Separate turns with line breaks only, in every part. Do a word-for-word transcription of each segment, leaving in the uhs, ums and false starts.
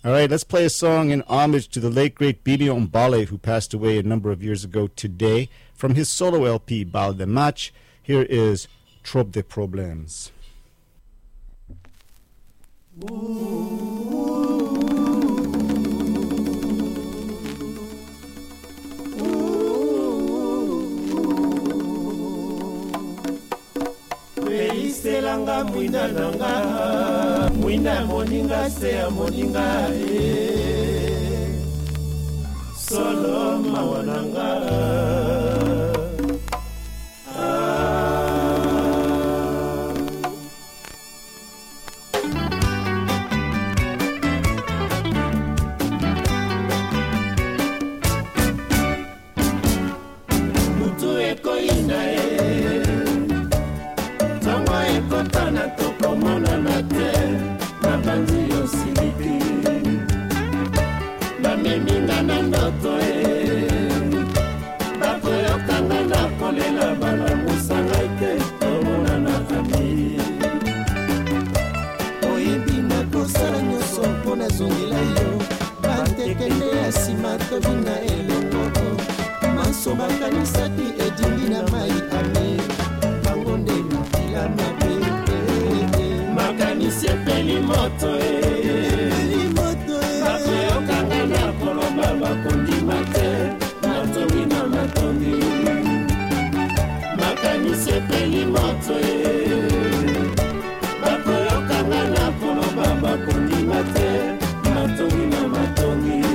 All right, let's play a song in homage to the late, great Billy Ombale, who passed away a number of years ago today. From his solo L P, Bal de Match, here is Trop de Problems.
Selanga mwina nanga mwina moninga se ya moninga e solo mawananga mutu eko ina e Kotana toko mona na te na banzi yo siliki na meminga na ndoto e bako yo kanga na kolela bala musanga ite omona na ami oyebi na kosala nyonso mpona zongela yo bantekende ya nsima tobina elongo maso bakanisaki edingi na mai ami bango nde lukila mabe sepeli moto e bako yokanga na koloba bakondima te matongi na matongi makani sepeli moto e bako yokanga na koloba bakondima te matongi na matongi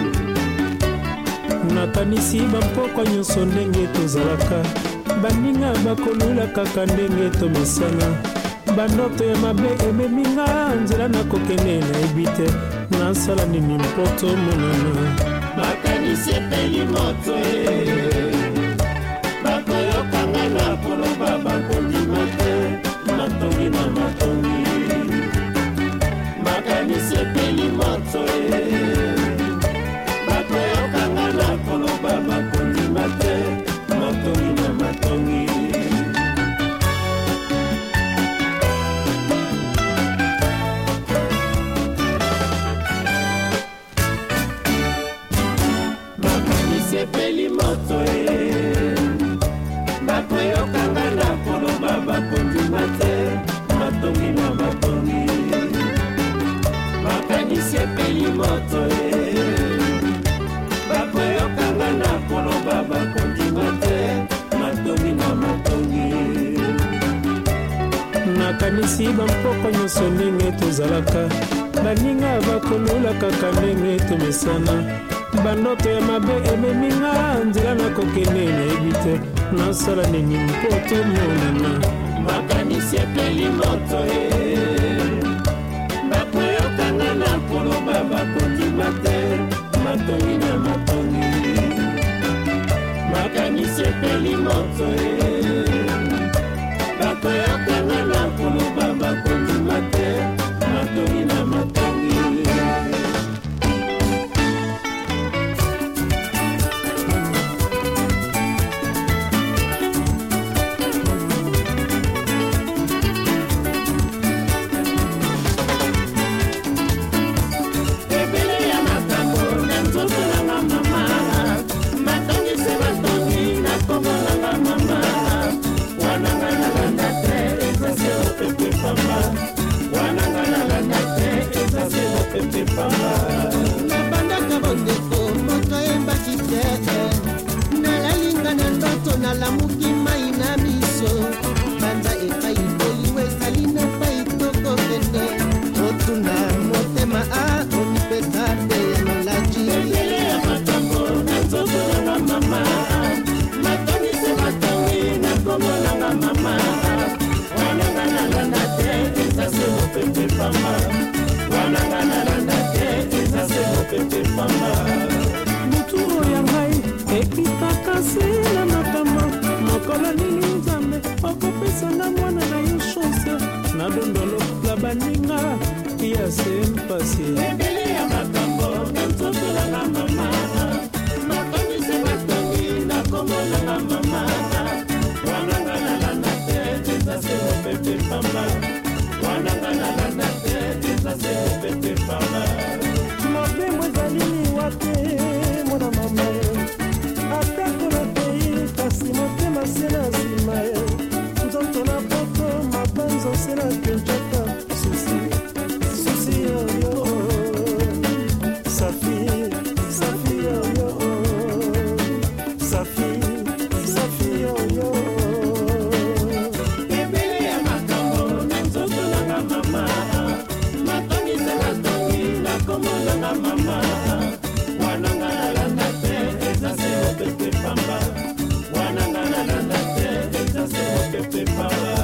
nakanisi bampoko nyonso ndenge tozalaka baninga bakolula kaka ndenge tomesana bandoto ya mabe ememinga nzela nakokende nayebi te nasala nini mpo tomonana makanisi epeli moto e bakoyokanga na koloba bakondima te matongi na matongi makanisi epeli moto e bakoyokanga na koloba bakondima te matongi na matongi sepeli moto e bako yokanga na koloba bakondima te matongi na matongi makani sepeli moto e bako yokanga na koloba bakondima te matongi na matongi nakanisi bampoko nyonso ndenge tozalaka baninga bakolula kaka ndenge tomesana bandoto ya mabe ememinga nzela nakokende nayebi te nasala nini mpo tomonana makanisi epeli moto e bakoyokanga na koloba bakondima te matongi na matongi makanisi epeli moto e bakoyokanga na koloba bakondima te matongi na matongi
nabandaka bondeko moto yembaki te nalalinga na ndoto nalamuki mai na miso banza epai boliwe ezali na pai tokokende otuna motema a onipesa te nolaji
ebele ya matambo na nzoto nanga mama matangise matangi na kombo nanga mama wananga nalanda te ezase mopepe pamba wananga nalanda te ezase mopepe pamba
mutu oyo ngai ekitaka se na makambo mokolo nini nzambe okopesanga mwana na yo chance na dondolo la baninga ya se mpasi
ebele ya makambo na nzoto nanga mama matangise matangi na kombo nanga mama wananga nalanda te ezase mopepe pamba wananga nalanda te ezase mopepe pamba nanga mama wananga nalanda te eza se opepe pamba wananga nalanda te eza se opepe pamba.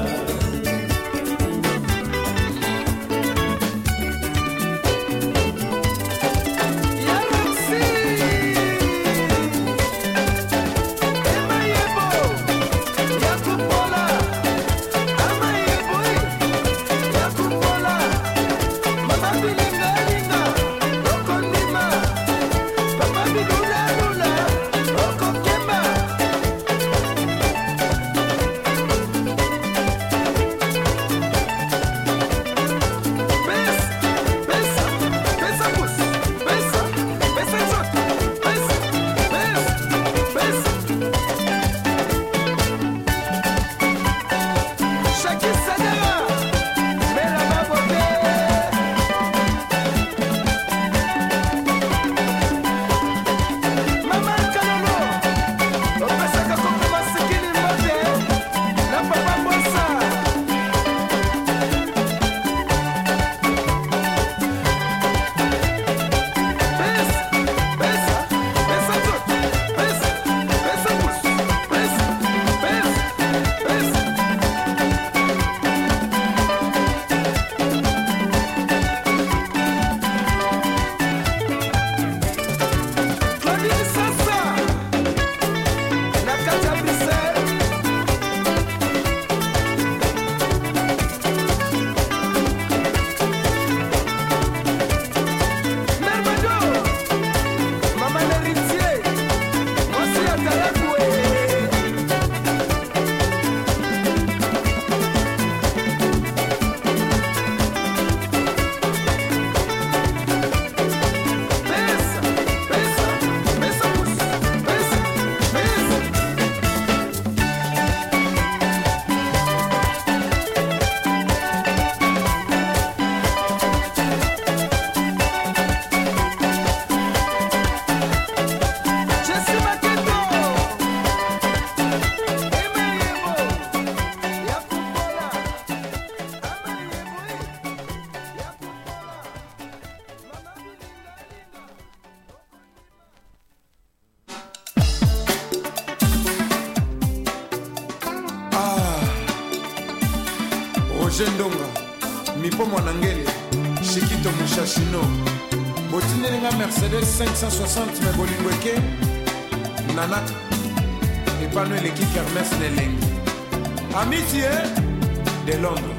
Jendonga mipo mwanangele Shikito Mushashino botinelinga Mercedes cinq cent soixante me bolingweke nanak epano eleki Kermès Nelengi Amitié de Londres.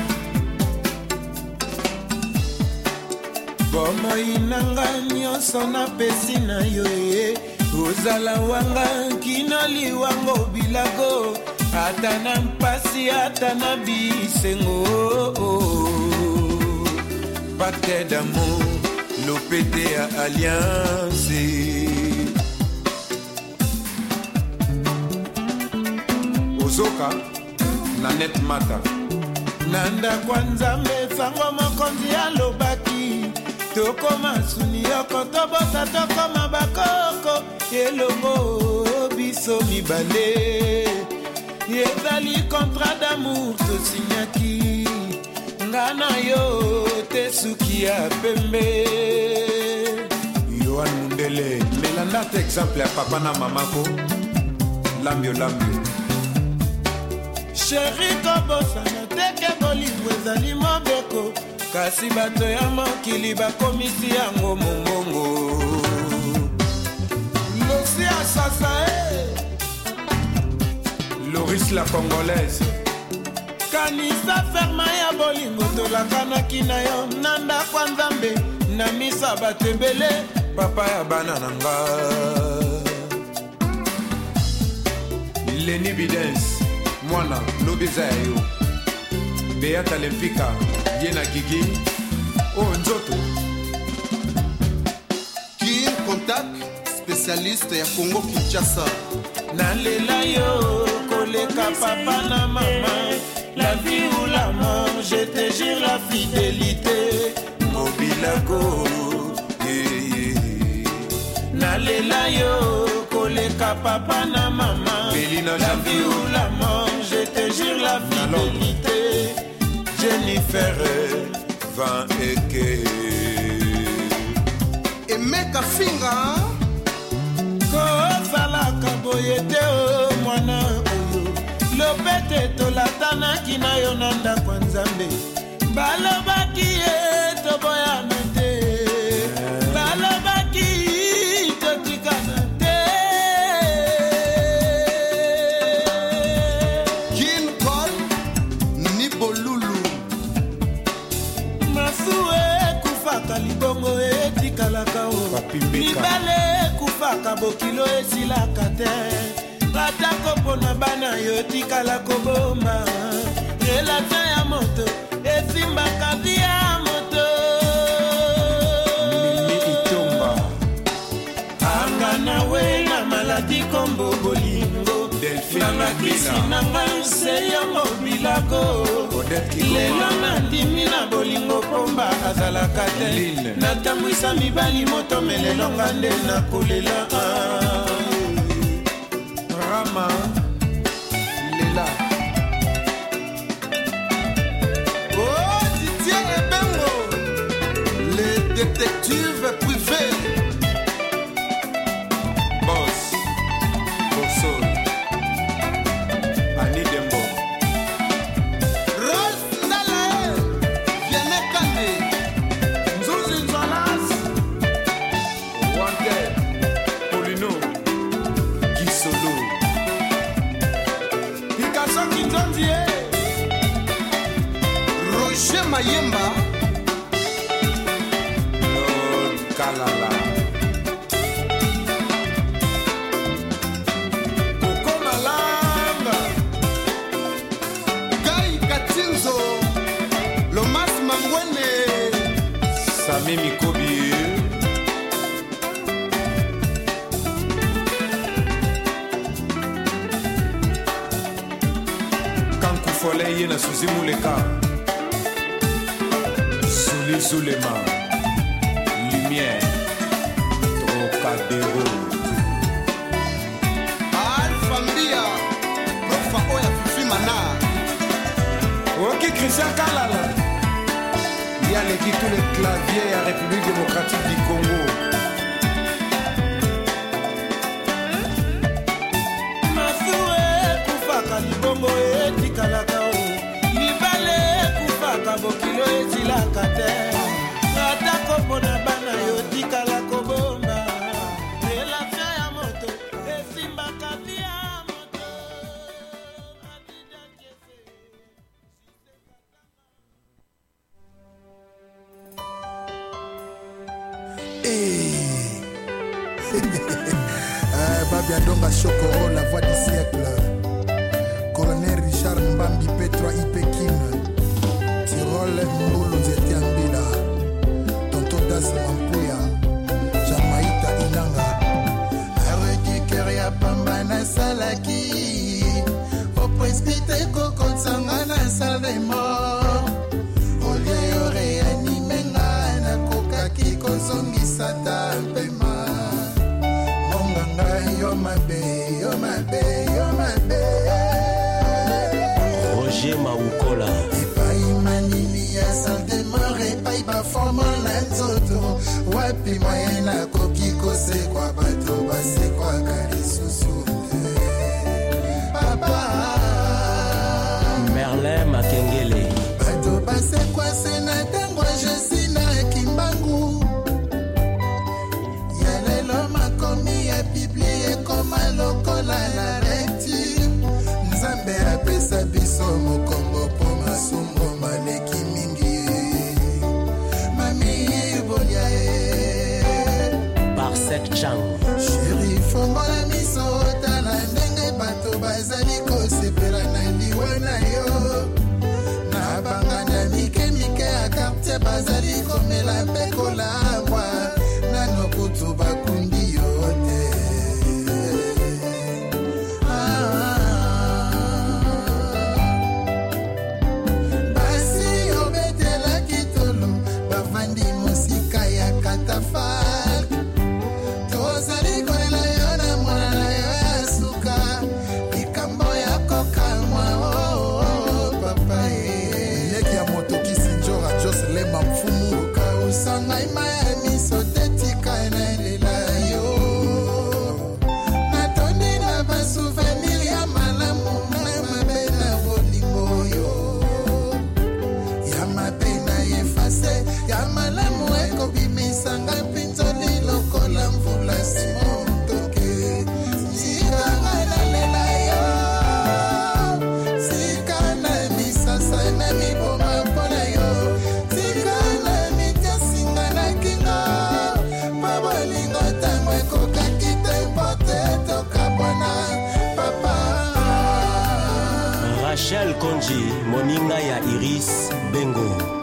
Bomoi nanga nyonso na pesi na yo e ozala wanga kino liwango bilago ata na mpasi ata na bisengo pacte d'amour lopete à alliance
Ozoka Nanette Mata
nanda kwanza mefango mokonzi alobaki tokoma suni yoko tobosa tokoma bakoko elongo biso mibale ezali contrat d'amour tosinyaki ngana yo te suki ya pembe
Yohan Mundele melanda te exemple ya papa na mamako lambio lambio
Chéri kobosana teke bolingo ezali mobeko kasi bato ya mokili bakomisi yango mongongo
Losi Asasa e Loris la Congolaise
kanisa ferma ya bolingo tolakanaki na yo na ndako ya Nzambe na misa bato ebele
papa ya bana na nga Leni Bidens mwana lobeza ya yo Beata Lempika yena Gigi o nzoto
Kim Contact spécialiste ya Congo Kinshasa
nalela yo koleka papa na mama la vie ou la mort je te jure la fidélité mobilago yeah, yeah. nalela yo koleka papa na mama
Belina
la vie ou la mort je te jure la fidélité Jennifer
Van Eke
Emeka Finga
kozalaka boye te o mwana oyo lopete tolatanaki na yo na ndako ya Nzambe balobaki ye toboyana te balobaki totikana te
Kin Cole Nibolulu
masue kufaka libongo etikalaka o libale kufaka bokilo esilaka te atako mpona bana yo etikala koboma relation ya moto esimbaka vi ya moto mimi itomba anga nawe na maladi kombo bolingo na makisi na ngai se yango bilako lelo nandimi na bolingo pomba azalaka te natambwisa mibali moto melelonga nde nakolela Rama Lela
Oh Didier Ebengo les détectives privés
Boss Bossol Annie Dembo
Rose Ndalae Vianney Kane
Nzuzi Nzolas
Wanted Polino Gisolo
Picasso Kinzonzie
Roger Mayemba
Lord Kalala
Koko Malanga
Guy Katinzo Lomas Mangwene
Sami Mikobi Kankufole Yena Suzi Muleka Zuli Zulema Lumière Trocadero
Alpha Mbia Profa Oya Fifi Mana
Ok Christian Kalala Il y a l'équipe tous les claviers à République démocratique du Congo
masue kufaka libongo etikalaka o libale kufaka bokilo esilaka te atako mpona bana yo tikala kobomba relation ya moto esimbaka vi ya moto
Babia Donga Chokoro, la voix du siècle. Colonel Richard Mbambi Petra Ipekin. Tirol Mbulu Zetiambila. Tonto Das Mampuya. Jamaïta Inanga. Arekiker ya pamba na salaki. Au presbyte koko tsanga na salle des morts. Olie yo réanime nga na kokaki kozongisa ta mpema. You're my babe, you're my babe, you're my babe.
Roger Maukola.
Epai manini ya salle de mort, epai baformo na nzoto. Wapi mayena koki kosekwa bato basekwaka lisusu te. Papa
Merlin Makengele.
bato basekwa se na ntango jesi na kimbangu. Yalelo makomi ya biblie koma lokola na lecture. Nzambe apesa biso mokombo po masumo maleki mingi. Mami bolia e
Barsek Chang.
Chéri fongola miso tala ndenge bato bazali kosepela na liwa na yo. Na bangana mike mike ya quartier bazali komela mpe kolangwa. Nano kutu bakundi yo te. Basi obetela kitolo bavandi musika ya katafal. Tozali kolela yo na mwana na yo ya suka. Likambo ya kokamwa oh, oh, papa e. Yeki ya moto kisinjora Jocelyn Mfumu. Kausa ngai maya
Michel Konji, moninga ya Iris Bengo.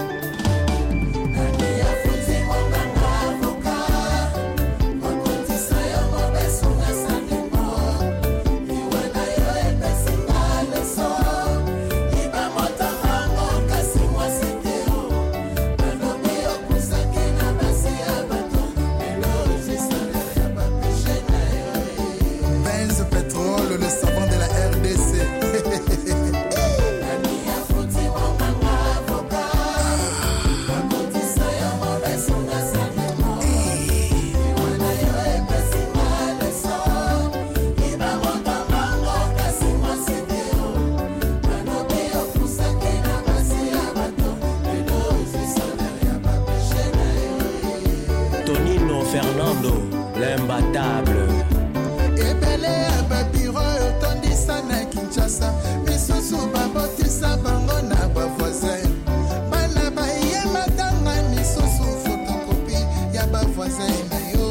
Fernando, l'imbattable.
Ebele ababiro otondisa na Kinshasa, misusu babotisa bango na bavoisin. Bana baye matanga misusu fotokopi ya bavoisin na yo.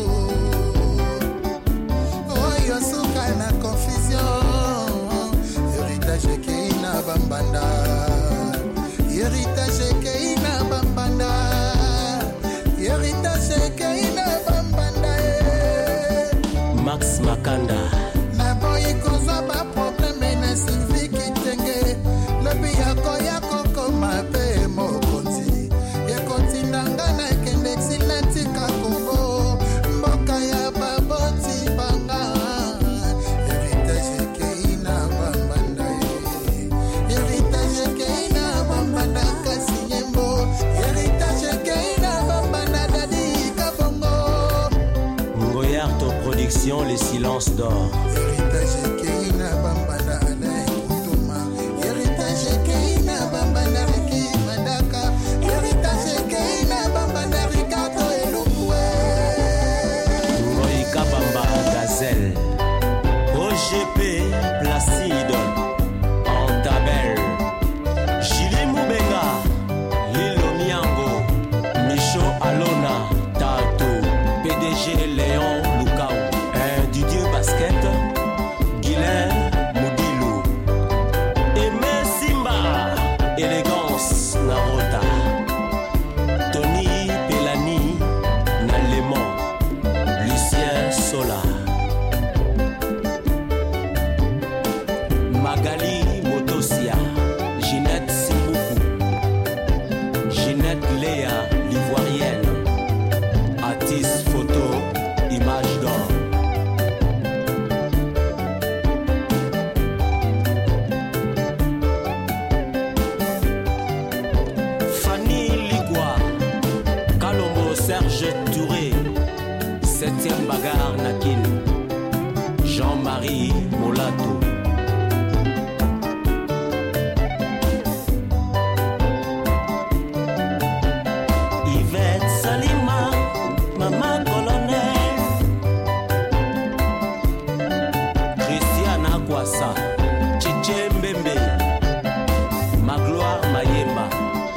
Oyo suka na confusion, héritage kei na bambanda. Héritage kei na bambanda. Héritage kei na
Max Makanda.
Na boy koza ba problème na Sylvie Kitenge. Lobi yako yako koma pe mo konti. Ye konti nanga na kendexi na tika Congo. Mboka ya baboti banga. Héritage keina bambanda. Héritage keina bambanda kasinyembo. Héritage keina bambanda dadi kabongo.
Ngoyarto Production, les silences d'or.
Héritage keina bambanda Alain Kutuma. Héritage keina bambanda Riki Madaka. Héritage keina bambanda Ricardo Elukwe.
Ngoïka Bamba Gazelle. O G P Placide. Antabel. Julie Moubenga. Lilo Miango. Micho Alona. Tato. P D G Léon Lucao. Didier Basket, Guylain Moudilou, Aimé Simba, Élégance Narota, Tony Pelani, Nalémon, Lucien Sola, Magali Motosia, Ginette Simboukou, Ginette Léa, l'Ivoirienne, Atis Photo, Image d'or. Serge Touré, septième bagarre Nakin, Jean-Marie Molato. Yvette Salima, Maman Colonel, Christiana Kwasa, Chiche Mbembe, Magloire Mayemba.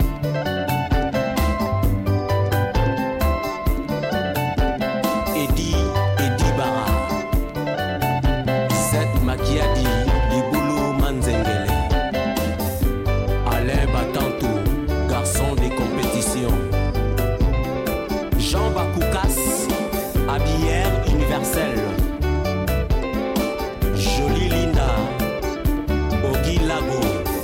Makiadi, Liboulou Manzengele, Alain Batantou, garçon des compétitions, Jean Bakoukas, habillère universelle, Jolie Linda, Ogi Lago.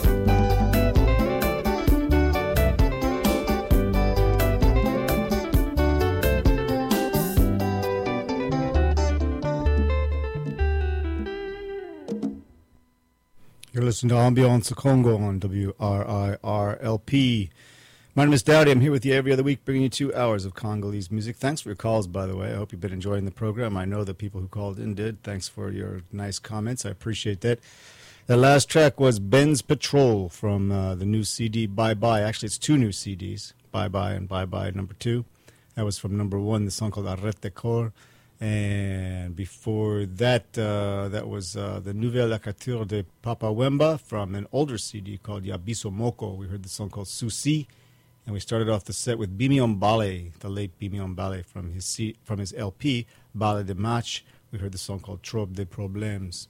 You're listening to Ambiance Congo on W R I R L P. My name is Dowdy. I'm here with you every other week, bringing you two hours of Congolese music. Thanks for your calls, by the way. I hope you've been enjoying the program. I know the people who called in did. Thanks for your nice comments. I appreciate that. The last track was Benz Patrol from uh, the new C D Bye Bye. Actually, it's two new C Ds, Bye Bye and Bye Bye number two. That was from number one, the song called Arrête de Corps. And before that, uh, that was uh, the Nouvelle Écriture de Papa Wemba from an older C D called Yabiso Moko. We heard the song called Souci. And we started off the set with Bimion Bale, the late Bimion Bale from his C- from his L P, Bale de Match. We heard the song called Trop de Problems.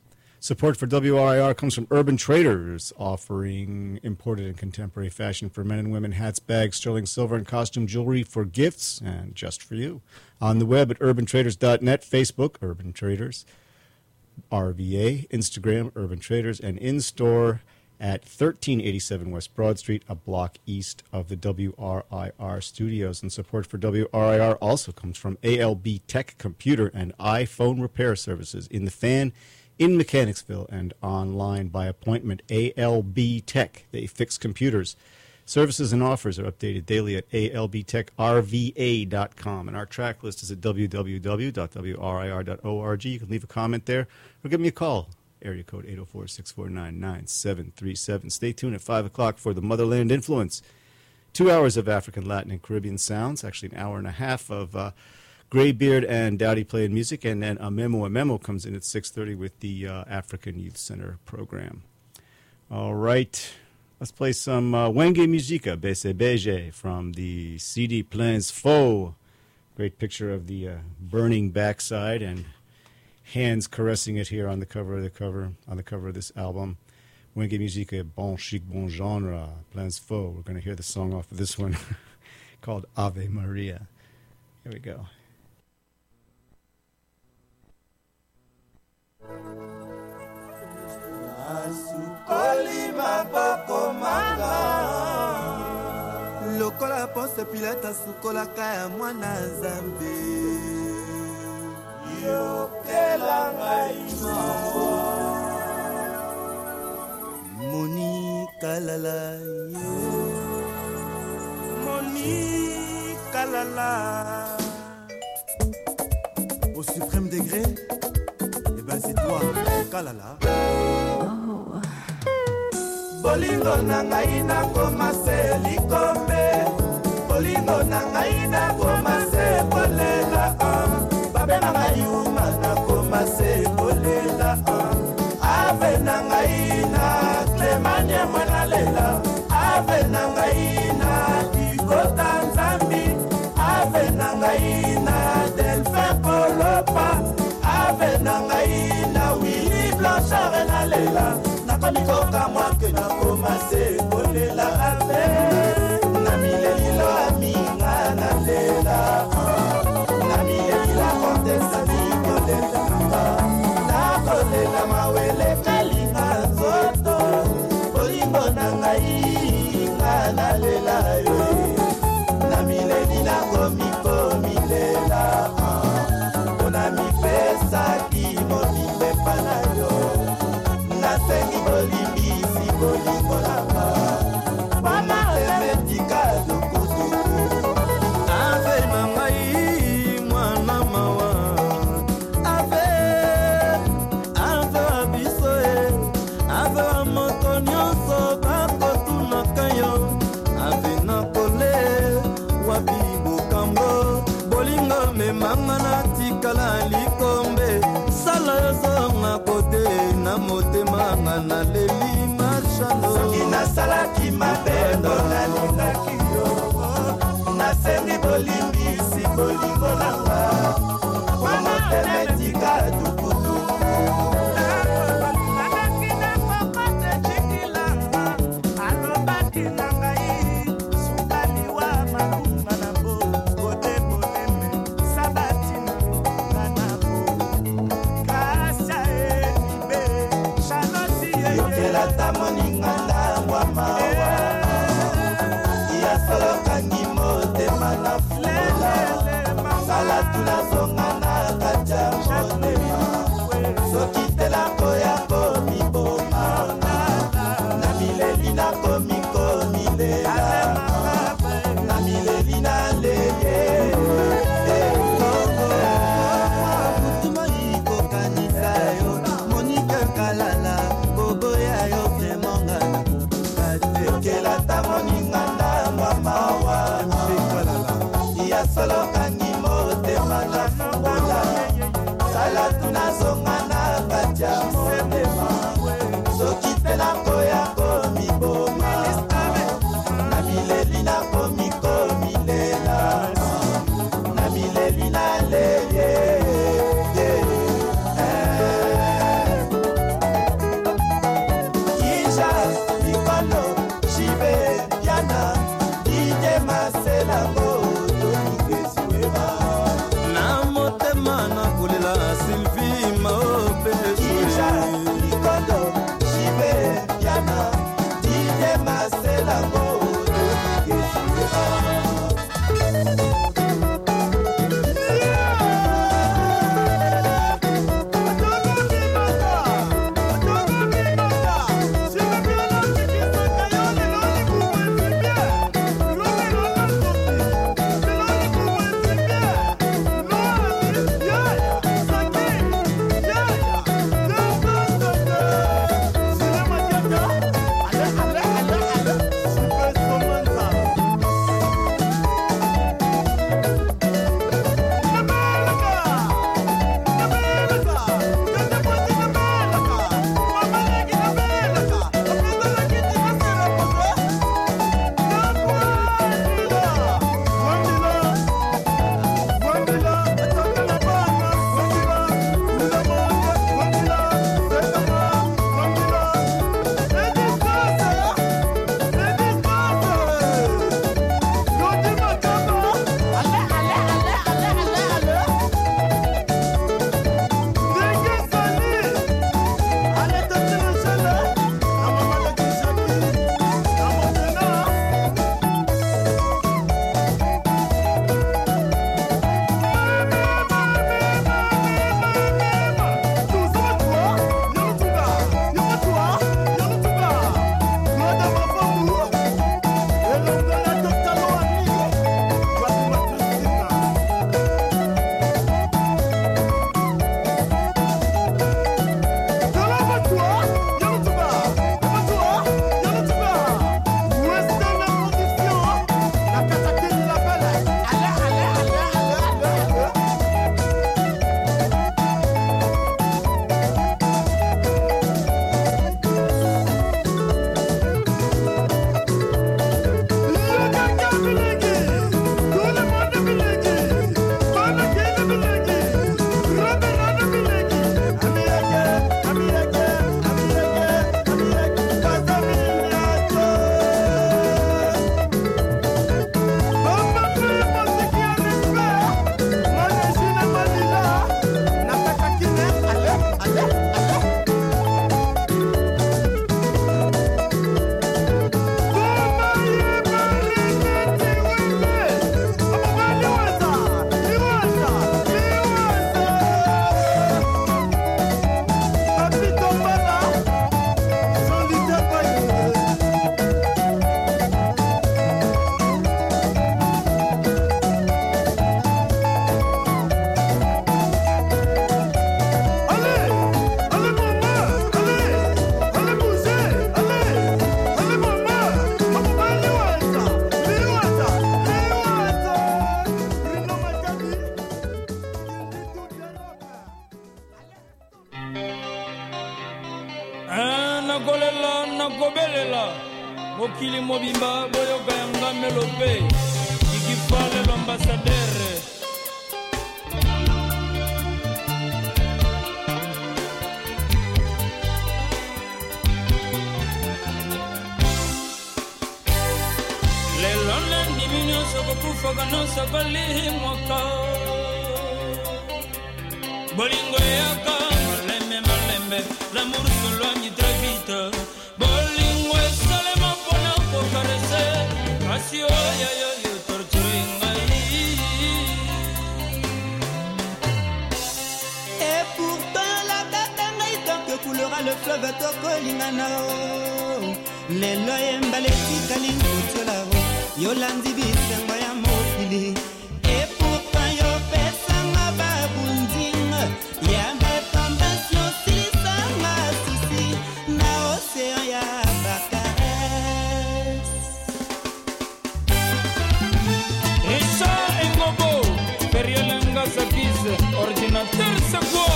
Support for W R I R comes from Urban Traders, offering imported and contemporary fashion for men and women, hats, bags, sterling silver, and costume jewelry for gifts and just for you. On the web at urban traders dot net, Facebook, Urban Traders, R V A, Instagram, Urban Traders, and in-store at thirteen eighty-seven West Broad Street, a block east of the W R I R studios. And support for W R I R also comes from A L B Tech Computer and iPhone Repair Services in the Fan, in Mechanicsville, and online by appointment. A L B Tech, they fix computers. Services and offers are updated daily at A L B tech R V A dot com, and our track list is at w w w dot w r i r dot org. You can leave a comment there or give me a call. Area code eight oh four, six four nine, nine seven three seven. Stay tuned at five o'clock for the Motherland Influence. Two hours of African, Latin, and Caribbean sounds. Actually, an hour and a half of uh, Graybeard and Dowdy playing music, and then a memo. A memo comes in at six thirty with the uh, African Youth Center program. All right, let's play some uh, Wenge Musica, Bese Beige, from the C D Plains Faux. Great picture of the uh, burning backside and hands caressing it here on the cover of the cover on the cover of this album. Wenge Musica, bon chic, bon genre, Plains Faux. We're going to hear the song off of this one called Ave Maria. Here we go.
Asukoli maboko manga lokola Ponce Pilate asukolaka ya mwana Nzambe yokela ngai mawa Monica Lala Monica Lala au suprême degré. Eh ben c'est toi, Kalala. Oh. Bolingo na ngai na komase likombe. Bolingo na ngai na komase kolela. Babe na ngai uma na komase kolela. Ave na ngai na Clemanie mwana lela. Ave na ngai na Ikota Nzambi. Ave na ngai na Delphin Kolopa. Ave na ngai na Willy Blanchard na lela. Nakolikoka mwake na komase kolela. Ave na milelilo aminga na lela. Na milelila kontesa ni kolela nanga. Na kolela mawele kalinga zoto. Bolingo na ngai nga na lela yo. Na milelila komiko milela. Ona mi pesa ki mo mimbe panayo. Na sengi bolimbi si bolingo langa. Mama temetika dukudu. Ave na ngai mwana mawa. Ave, ave abiso e. Ave moto nyonso bako tunakayo. Ave na kole wabi bukambo. Bolingo me mama na tikala likombe. Sala yosonga kote na motema na leli marshalo. Soki na salaki mabendo na lingaki yo. Na sengi bolimbi si bolingo langa. Kwa moteme tika dukudu. Alaki na kokote chikilanga. Alobaki na ngai. Sukali wa malunga na bo. Kote boneme. Sabati na bonga na bo. Kasa e nibe. Shanosi e yokela tamoninga na wamawa. Iya solo kangi motema na fula. Sala tula zonga na kacha motema. Soki tela koya komi boma. Na mileli na komi komi lela. Na mileli na leye. Kutuma iko kanisa yo. Monika Kalala. Bobo ya yo premonga. Kela tamoninga na mamawa. Iya solo kangi motema na
nakolela nakobelela mokili mobimba boyoka yanga melope ikifale l'ambassadeur. Lelona niminyo sokokufa kano sakali mwaka bolingo yaka malembe malembe l'amour s'éloigne très vite bolingo esalema mpona kokarese kasi oyoyo yo torture ngai.
Et pourtant la tata ngai tant que coulera le fleuve tokolingana lelo yembala etikali nkotiola yolandi bisengo ya mokili. Et pourtant yopesanga babundinga ya mefambasio silisanga susi na océan ya bakares.
Isha Engobo Feriolenga Sakis ordinateur c'est quoi?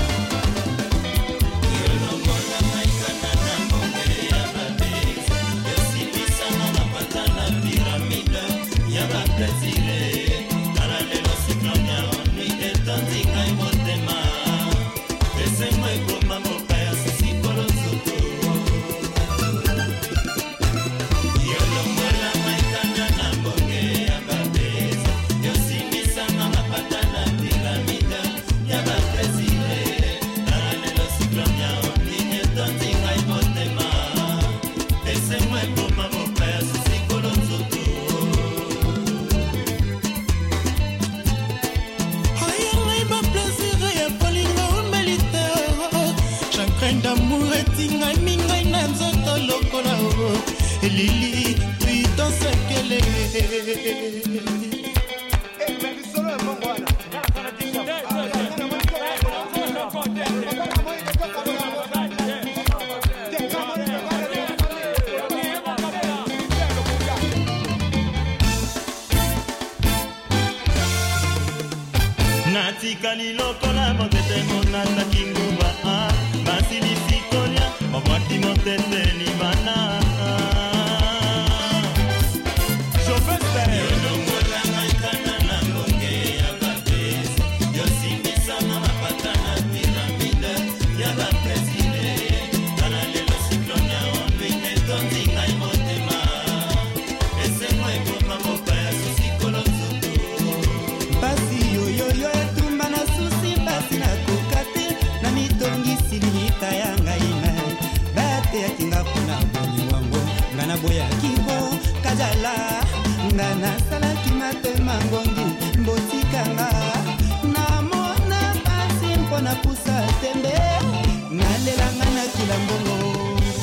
Lili, puis dans ce qu'elle est.
Natikali lokola motete monata kinguba basili sikolia mabwaki motete libana.
boya kibo kajala ngana sala kimate mangongi mbotikanga na mona pasi mpona pusa tembe nalelanga na kilambongo.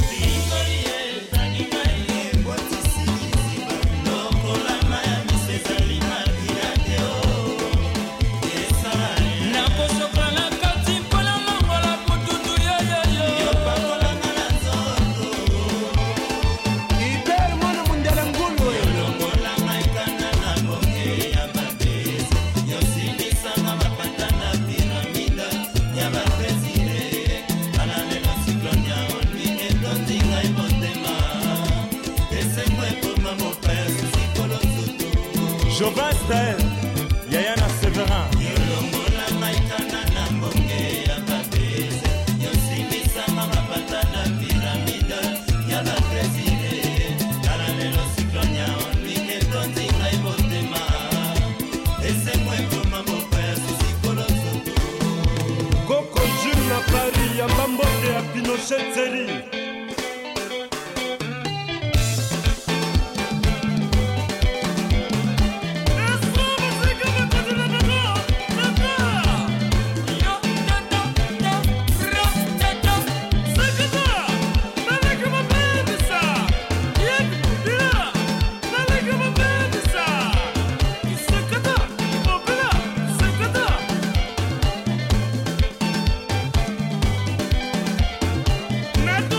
Jovastel, Yayana Severin.
Coco Junior Paris, Yambambote à Pinochet Zeri. Not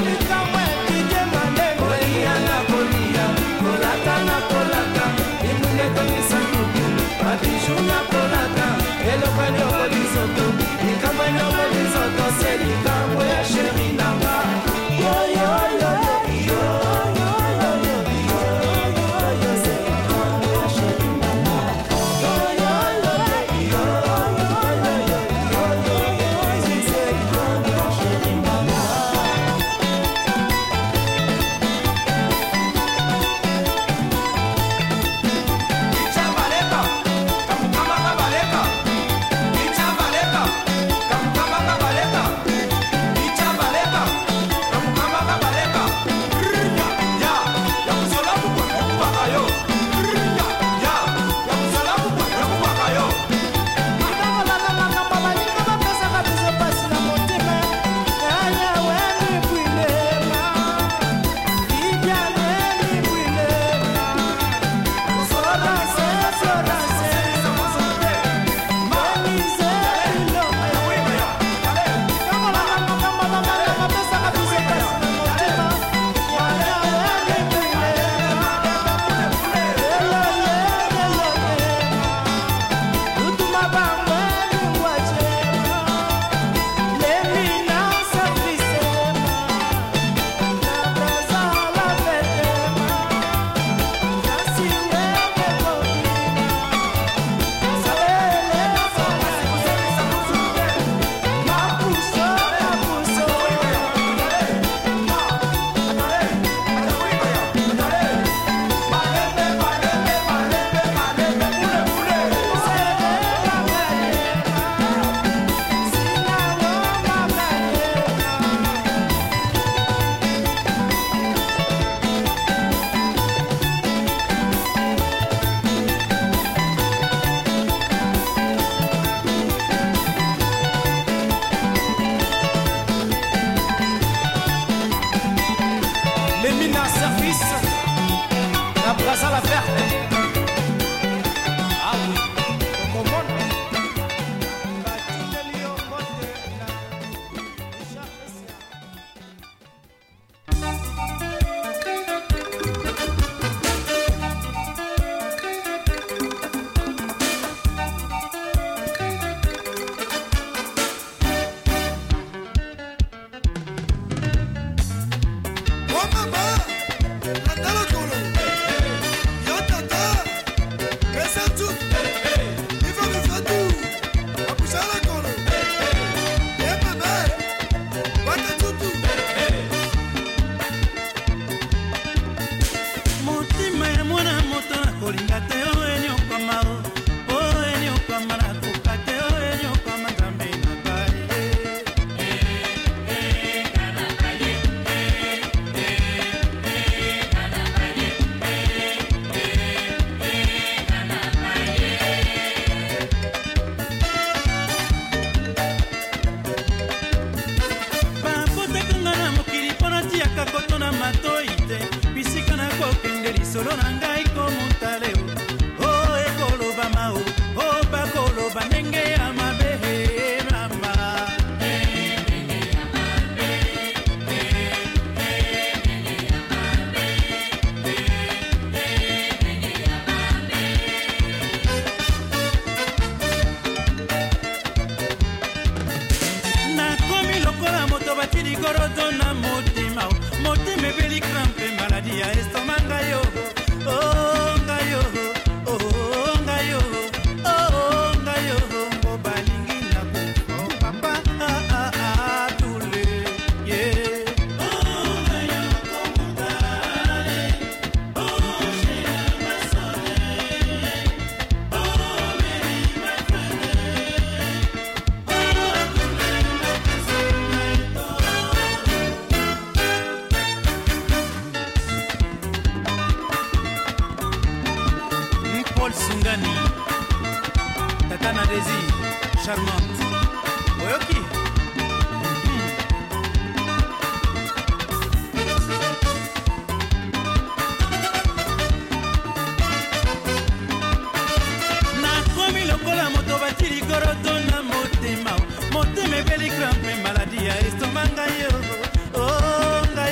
motema ebeli crampe maladi ya estomanga yo onga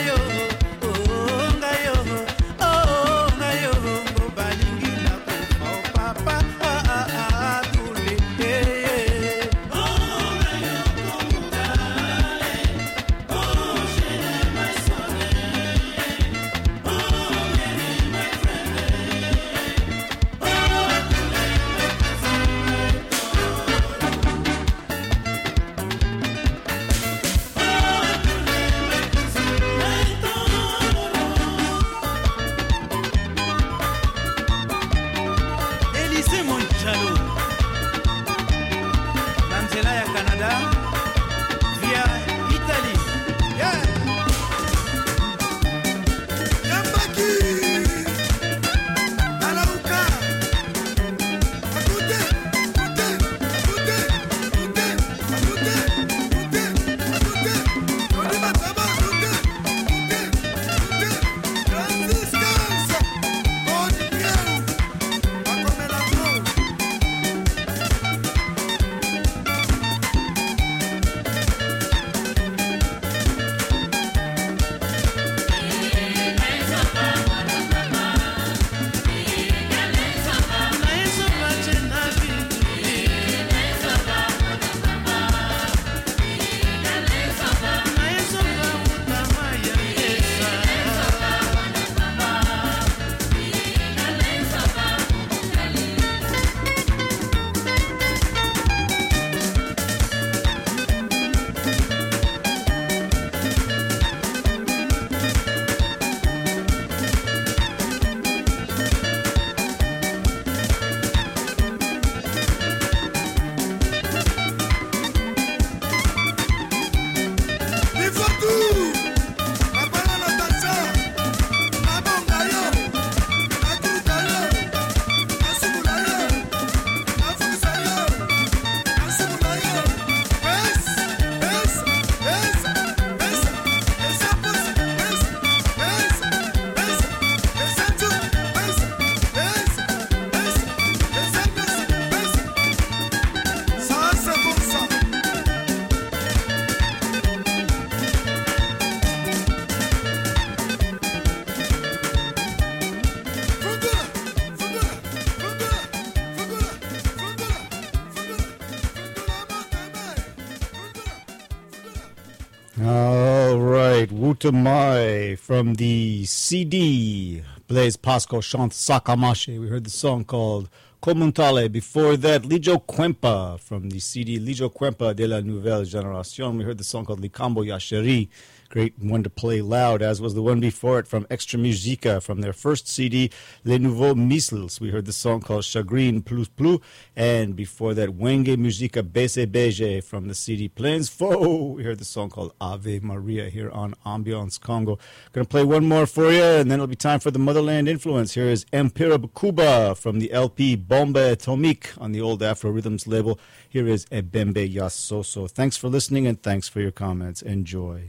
Haute Mai from the C D. Blaise Pascal chante Sakamache. We heard the song called Komuntale. Before that, Lijo Kwempa from the C D Lijo Kwempa de la Nouvelle Génération. We heard the song called Likambo Yasheri. Great one to play loud, as was the one before it from Extra Musica from their first C D, Les Nouveaux Missiles. We heard the song called Chagrin Plus Plus. And before that, Wenge Musica Bese Beige from the C D Plains Faux. We heard the song called Ave Maria here on Ambiance Congo. Going to play one more for you, and then it'll be time for the Motherland Influence. Here is Empira Bukuba from the L P Bomba Atomique on the old Afro Rhythms label. Here is Ebembe Yasoso. Thanks for listening, and thanks for your comments. Enjoy.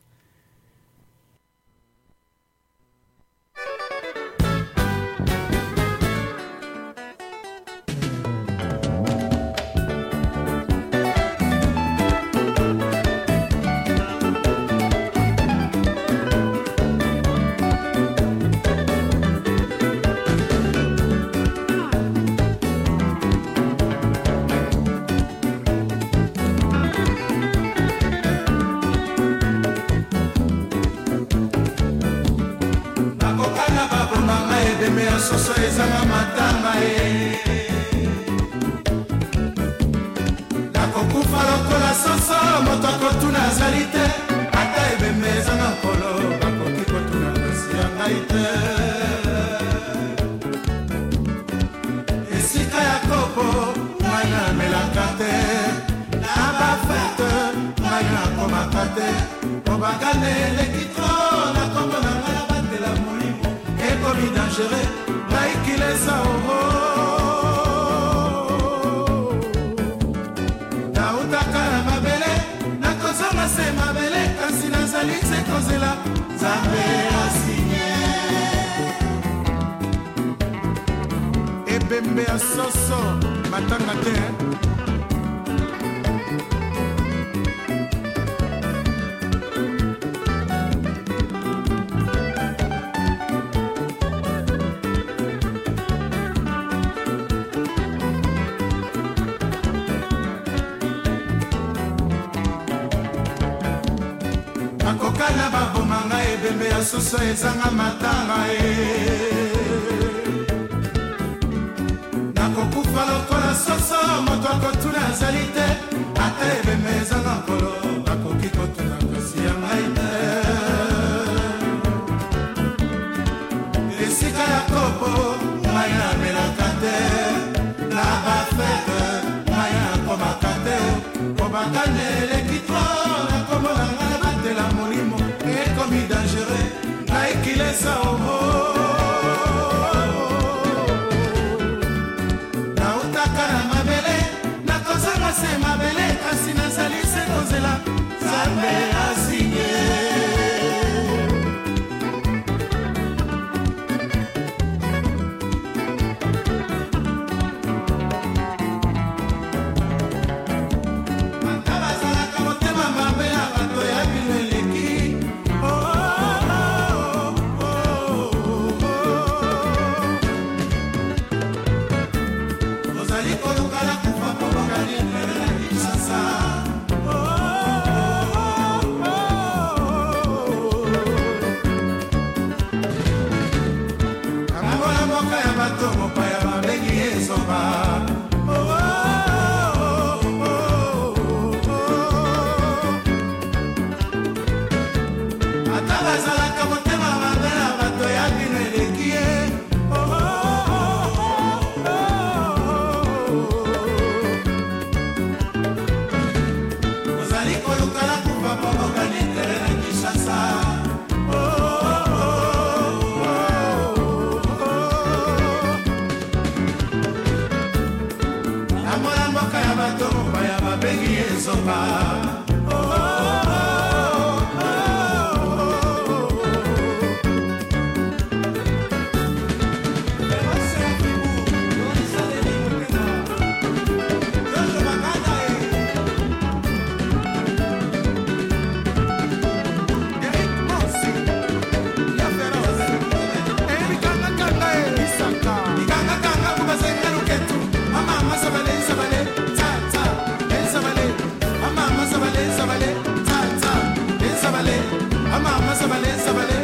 soso ezanga matanga e nakokufa lokola soso moto akotuna azali te ata ebembe ezanga nkolo bakoki kotuna kasi ya ngai te esika ya kopo ngai namelaka te na bafete ngai nakomaka te obakane eleki tro nakombo na ngai na batela molimo ekomi dangere naikilesa oho nautaka na mabele nakozonga se mabele kasi nazali se kozela nzambe asinye ebembe ya soso matanga te akokala babomanga ebembe ya soso ezanga matanga e nakokufa lokola soso moto akotuna azali te ata ebembe ezanga nkolo bakoki kotuna kasi ya ngai te esika ya kopo ngai namelaka te na bafete ngai nakomaka te kobakane eleki tro nakomona ngai la molimo ekomi dangere naikilesa oho nautaka na mabele nakozanga se mabele kasi nazali se kozela nzambe asinye Sabale